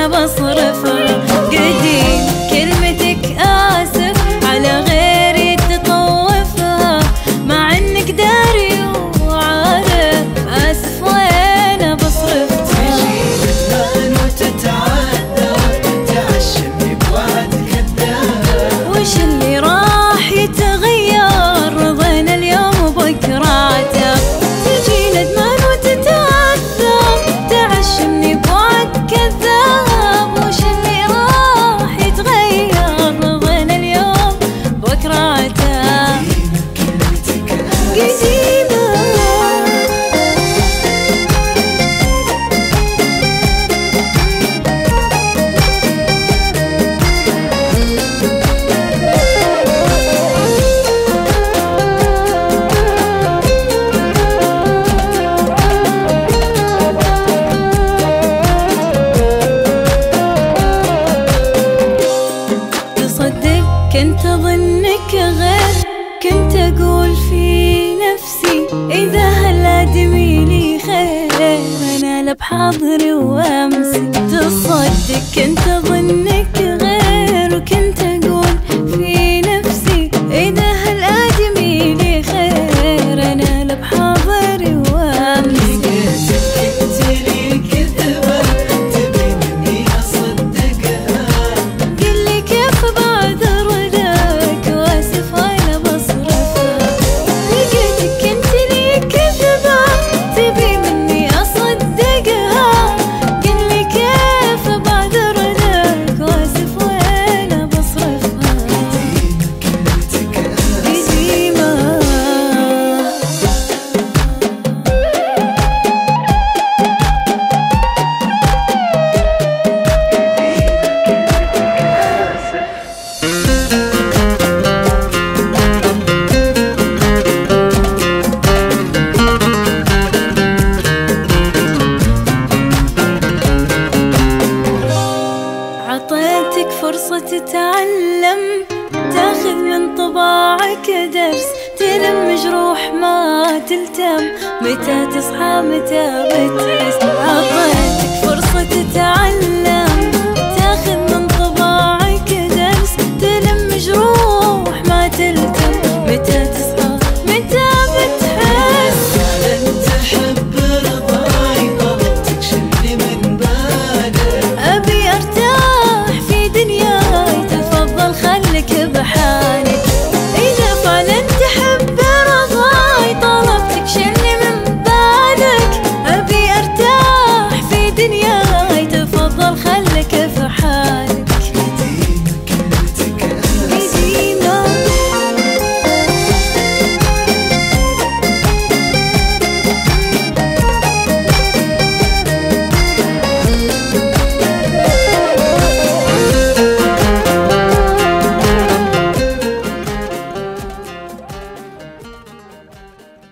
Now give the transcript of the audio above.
وانا بصرفها. قديم كلمتك آسف على غيري تطوفها، مع انك داري وعارف آسف وانا بصرفها. تجي تبان وتتعذر، تعشمني بوعد كذاب. وش اللي راح يتغير؟ رضينا اليوم وبكراته. تجي ندمان وتتعذر، تعشمني بوعد كذاب. وش اللي راح يتغير؟ رضينا اليوم بكراته. قديمة كنت أظنك غير، كنت أقول في نفسي إذا هالآدمي لي خير أنا لا بحاضري وأمسي. تصدق كنت أظنك غير، وكنت أقول في نفسي إذا هالآدمي لي خير أنا لا بحاضري وأمسي. انت لي كذبة تبي مني أصدقها. قل لي كيف بعذر لك واسف وانا بصرفها. لقيتك انت لي كذبة تبي مني اصدقها. قل لي كيف بعذر لك واسف وانا بصرفها. كلمتك قديمة عطيتك فرصة تتعلم، تاخذ من طباعك درس، تلم جروح ما تلتم، متى تصحى متى بتحس. عطيتك فرصة تتعلم، تاخذ من